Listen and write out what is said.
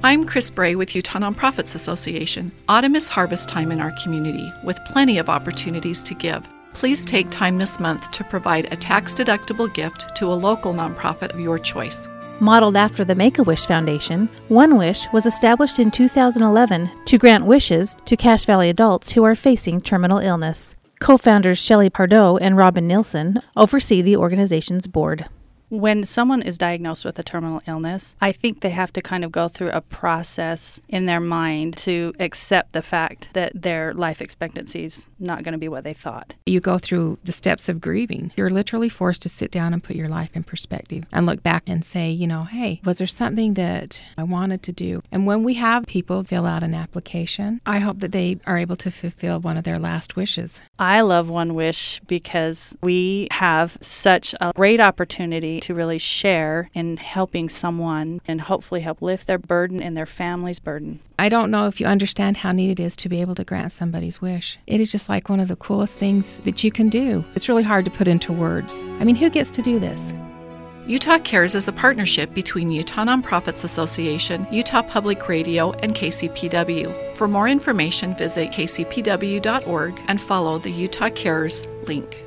I'm Chris Bray with Utah Nonprofits Association. Autumn is harvest time in our community, with plenty of opportunities to give. Please take time this month to provide a tax-deductible gift to a local nonprofit of your choice. Modeled after the Make-A-Wish Foundation, One Wish was established in 2011 to grant wishes to Cache Valley adults who are facing terminal illness. Co-founders Shelley Pardo and Robin Nilsson oversee the organization's board. When someone is diagnosed with a terminal illness, I think they have to kind of go through a process in their mind to accept the fact that their life expectancy is not going to be what they thought. You go through the steps of grieving. You're literally forced to sit down and put your life in perspective and look back and say, hey, was there something that I wanted to do? And when we have people fill out an application, I hope that they are able to fulfill one of their last wishes. I love One Wish because we have such a great opportunity to really share in helping someone and hopefully help lift their burden and their family's burden. I don't know if you understand how neat it is to be able to grant somebody's wish. It is just like one of the coolest things that you can do. It's really hard to put into words. I mean, who gets to do this? Utah Cares is a partnership between Utah Nonprofits Association, Utah Public Radio, and KCPW. For more information, visit kcpw.org and follow the Utah Cares link.